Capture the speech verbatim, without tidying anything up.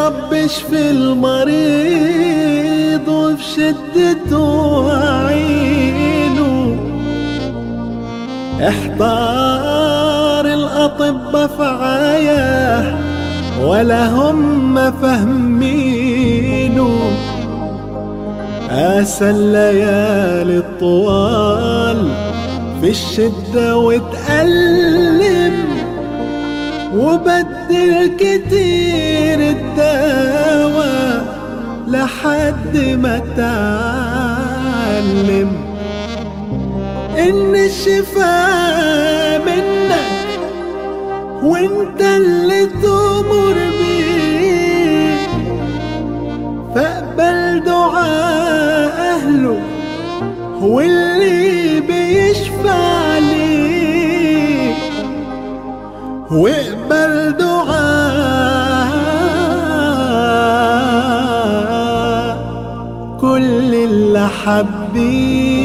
رب اشفي المريض وفي شدته أعينه. احتار الأطباء في عياه ولا هم فهمينه. قاسى الليالي الطوال في الشدة واتألم، وبدل كتير الدواء لحد ما اتعلم ان الشفاء منك وانت اللي تؤمر بيه. فاقبل دعاء اهله واللي بيشفع ليه، واقبل دعاء كل اللي حبيه.